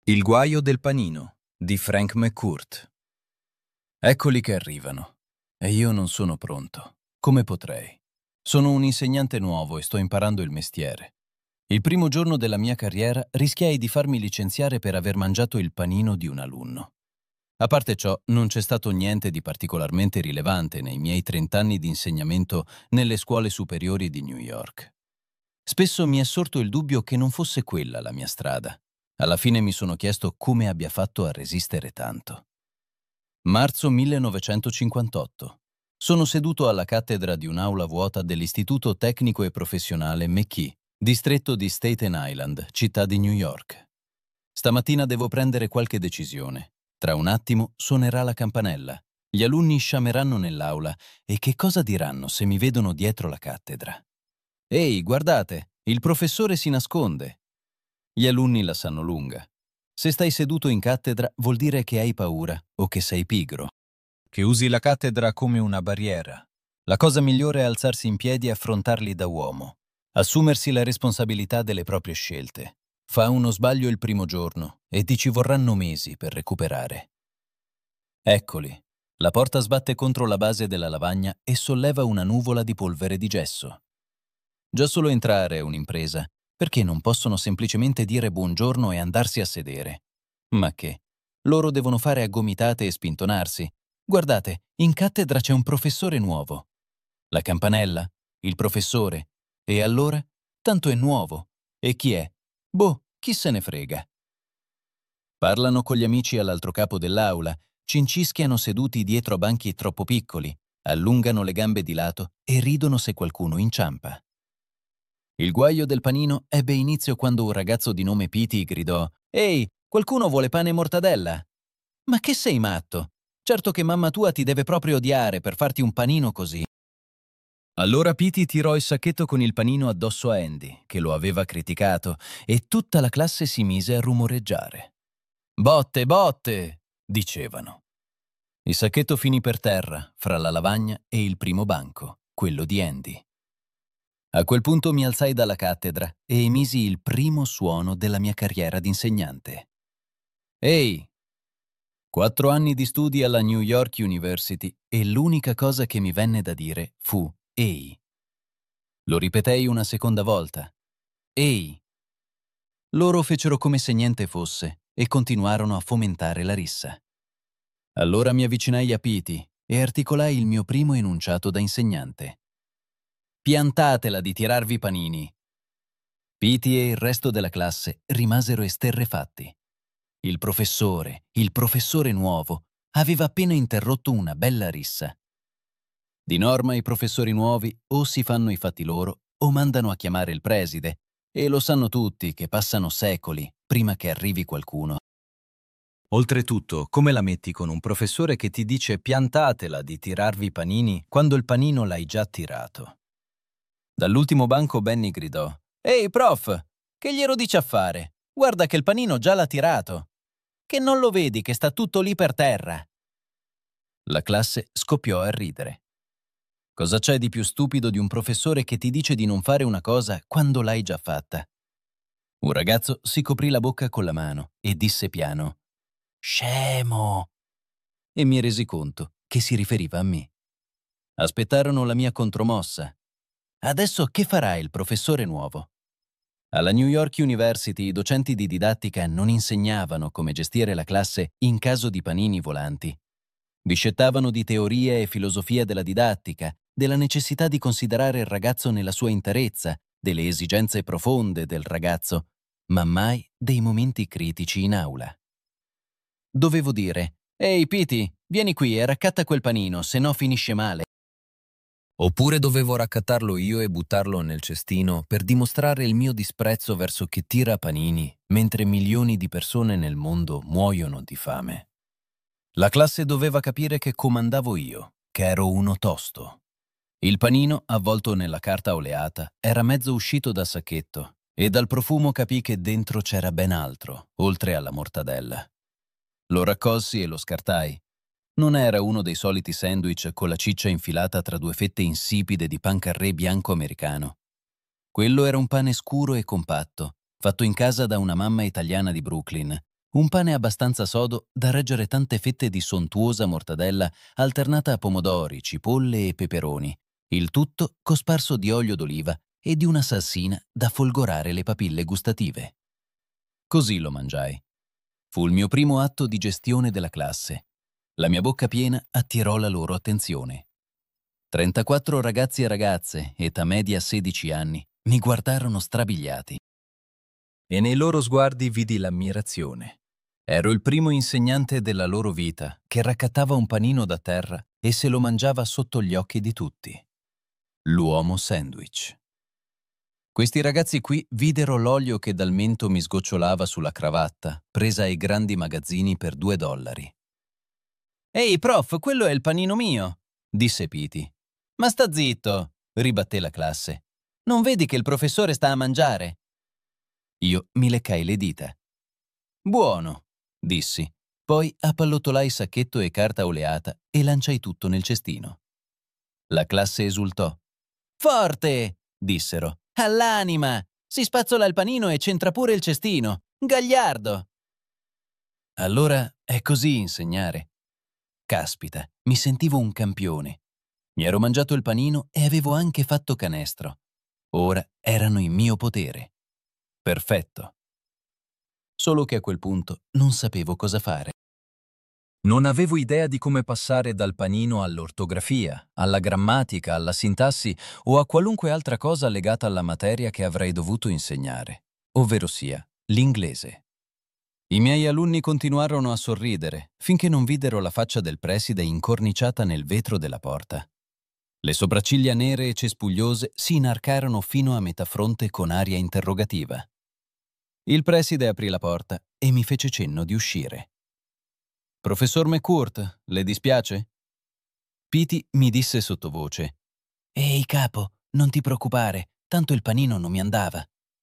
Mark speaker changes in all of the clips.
Speaker 1: Il guaio del panino di Frank McCourt. Eccoli che arrivano. E io non sono pronto. Come potrei? Sono un insegnante nuovo e sto imparando il mestiere. Il primo giorno della mia carriera rischiai di farmi licenziare per aver mangiato il panino di un alunno. A parte ciò, non c'è stato niente di particolarmente rilevante nei miei 30 anni di insegnamento nelle scuole superiori di New York. Spesso mi è sorto il dubbio che non fosse quella la mia strada. Alla fine mi sono chiesto come abbia fatto a resistere tanto. Marzo 1958. Sono seduto alla cattedra di un'aula vuota dell'Istituto Tecnico e Professionale McKee, distretto di Staten Island, città di New York. Stamattina devo prendere qualche decisione. Tra un attimo suonerà la campanella. Gli alunni sciameranno nell'aula e che cosa diranno se mi vedono dietro la cattedra? Ehi, guardate, il professore si nasconde. Gli alunni la sanno lunga. Se stai seduto in cattedra vuol dire che hai paura o che sei pigro. Che usi la cattedra come una barriera. La cosa migliore è alzarsi in piedi e affrontarli da uomo. Assumersi la responsabilità delle proprie scelte. Fa uno sbaglio il primo giorno e ti ci vorranno mesi per recuperare. Eccoli. La porta sbatte contro la base della lavagna e solleva una nuvola di polvere di gesso. Già solo entrare è un'impresa. Perché non possono semplicemente dire buongiorno e andarsi a sedere? Ma che? Loro devono fare a gomitate e spintonarsi. Guardate, in cattedra c'è un professore nuovo. La campanella? Il professore? E allora? Tanto è nuovo. E chi è? Boh, chi se ne frega. Parlano con gli amici all'altro capo dell'aula, cincischiano seduti dietro a banchi troppo piccoli, allungano le gambe di lato e ridono se qualcuno inciampa. Il guaio del panino ebbe inizio quando un ragazzo di nome Piti gridò: «Ehi, qualcuno vuole pane e mortadella?» «Ma che sei matto? Certo che mamma tua ti deve proprio odiare per farti un panino così». Allora Piti tirò il sacchetto con il panino addosso a Andy, che lo aveva criticato, e tutta la classe si mise a rumoreggiare. «Botte, botte!» dicevano. Il sacchetto finì per terra, fra la lavagna e il primo banco, quello di Andy. A quel punto mi alzai dalla cattedra e emisi il primo suono della mia carriera di insegnante. Ehi! 4 anni di studi alla New York University e l'unica cosa che mi venne da dire fu «Ehi!». Lo ripetei una seconda volta. «Ehi!». Loro fecero come se niente fosse e continuarono a fomentare la rissa. Allora mi avvicinai a Piti e articolai il mio primo enunciato da insegnante. «Piantatela di tirarvi i panini!». Piti e il resto della classe rimasero esterrefatti. Il professore nuovo, aveva appena interrotto una bella rissa. Di norma i professori nuovi o si fanno i fatti loro o mandano a chiamare il preside, e lo sanno tutti che passano secoli prima che arrivi qualcuno. Oltretutto, come la metti con un professore che ti dice piantatela di tirarvi i panini quando il panino l'hai già tirato? Dall'ultimo banco Benny gridò: «Ehi, prof, che glielo dici a fare? Guarda che il panino già l'ha tirato. Che non lo vedi che sta tutto lì per terra?» La classe scoppiò a ridere. Cosa c'è di più stupido di un professore che ti dice di non fare una cosa quando l'hai già fatta? Un ragazzo si coprì la bocca con la mano e disse piano: «Scemo!» E mi resi conto che si riferiva a me. Aspettarono la mia contromossa. Adesso che farà il professore nuovo? Alla New York University i docenti di didattica non insegnavano come gestire la classe in caso di panini volanti. Discettavano di teoria e filosofia della didattica, della necessità di considerare il ragazzo nella sua interezza, delle esigenze profonde del ragazzo, ma mai dei momenti critici in aula. Dovevo dire: «Ehi, Piti, vieni qui e raccatta quel panino, se no finisce male». Oppure dovevo raccattarlo io e buttarlo nel cestino per dimostrare il mio disprezzo verso chi tira panini mentre milioni di persone nel mondo muoiono di fame. La classe doveva capire che comandavo io, che ero uno tosto. Il panino, avvolto nella carta oleata, era mezzo uscito dal sacchetto e dal profumo capì che dentro c'era ben altro, oltre alla mortadella. Lo raccolsi e lo scartai. Non era uno dei soliti sandwich con la ciccia infilata tra 2 fette insipide di pan carré bianco americano. Quello era un pane scuro e compatto, fatto in casa da una mamma italiana di Brooklyn, Un pane abbastanza sodo da reggere tante fette di sontuosa mortadella alternata a pomodori, cipolle e peperoni, il tutto cosparso di olio d'oliva e di una salsina da folgorare le papille gustative. Così lo mangiai. Fu il mio primo atto di gestione della classe. La mia bocca piena attirò la loro attenzione. 34 ragazzi e ragazze, età media 16 anni, mi guardarono strabiliati. E nei loro sguardi vidi l'ammirazione. Ero il primo insegnante della loro vita che raccattava un panino da terra e se lo mangiava sotto gli occhi di tutti. L'uomo sandwich. Questi ragazzi qui videro l'olio che dal mento mi sgocciolava sulla cravatta, presa ai grandi magazzini per $2. «Ehi, prof, quello è il panino mio», disse Piti. «Ma sta zitto», ribatté la classe. «Non vedi che il professore sta a mangiare?» Io mi leccai le dita. «Buono», dissi. Poi appallottolai sacchetto e carta oleata e lanciai tutto nel cestino. La classe esultò. «Forte!» dissero. «All'anima! Si spazzola il panino e c'entra pure il cestino! Gagliardo!» Allora è così insegnare. Caspita, mi sentivo un campione. Mi ero mangiato il panino e avevo anche fatto canestro. Ora erano in mio potere. Perfetto. Solo che a quel punto non sapevo cosa fare. Non avevo idea di come passare dal panino all'ortografia, alla grammatica, alla sintassi o a qualunque altra cosa legata alla materia che avrei dovuto insegnare, ovverosia l'inglese. I miei alunni continuarono a sorridere finché non videro la faccia del preside incorniciata nel vetro della porta. Le sopracciglia nere e cespugliose si inarcarono fino a metà fronte con aria interrogativa. Il preside aprì la porta e mi fece cenno di uscire. «Professor McCourt, le dispiace?» Piti mi disse sottovoce. «Ehi, capo, non ti preoccupare, tanto il panino non mi andava».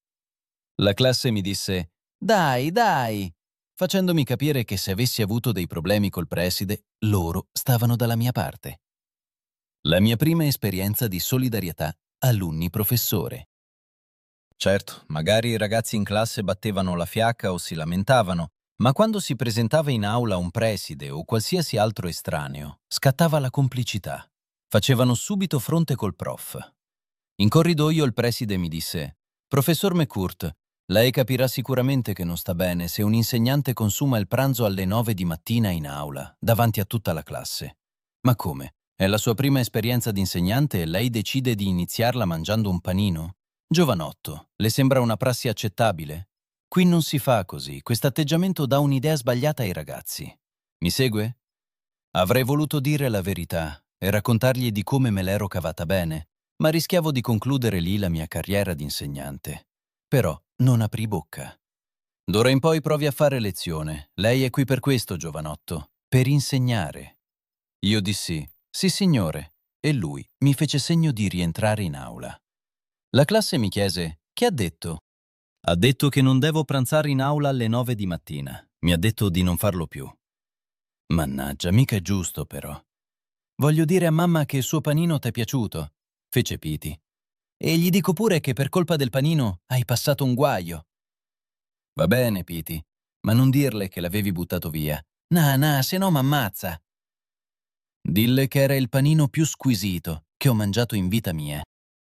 Speaker 1: La classe mi disse «Dai, dai», facendomi capire che se avessi avuto dei problemi col preside, loro stavano dalla mia parte. La mia prima esperienza di solidarietà alunni-professore. Certo, magari i ragazzi in classe battevano la fiacca o si lamentavano, ma quando si presentava in aula un preside o qualsiasi altro estraneo, scattava la complicità. Facevano subito fronte col prof. In corridoio il preside mi disse: «Professor McCourt, lei capirà sicuramente che non sta bene se un insegnante consuma il pranzo alle 9 di mattina in aula, davanti a tutta la classe. Ma come? È la sua prima esperienza di insegnante e lei decide di iniziarla mangiando un panino? Giovanotto, le sembra una prassi accettabile? Qui non si fa così, quest'atteggiamento dà un'idea sbagliata ai ragazzi. Mi segue?» Avrei voluto dire la verità e raccontargli di come me l'ero cavata bene, ma rischiavo di concludere lì la mia carriera di insegnante. Però non aprì bocca. «D'ora in poi provi a fare lezione. Lei è qui per questo, giovanotto, per insegnare». Io dissi: «Sì, signore», e lui mi fece segno di rientrare in aula. La classe mi chiese: «Che ha detto?» «Ha detto che non devo pranzare in aula alle 9 di mattina. Mi ha detto di non farlo più». «Mannaggia, mica è giusto, però». «Voglio dire a mamma che il suo panino t'è piaciuto», fece Piti. «E gli dico pure che per colpa del panino hai passato un guaio». «Va bene, Piti, ma non dirle che l'avevi buttato via. Na, se no m'ammazza». «Dille che era il panino più squisito che ho mangiato in vita mia».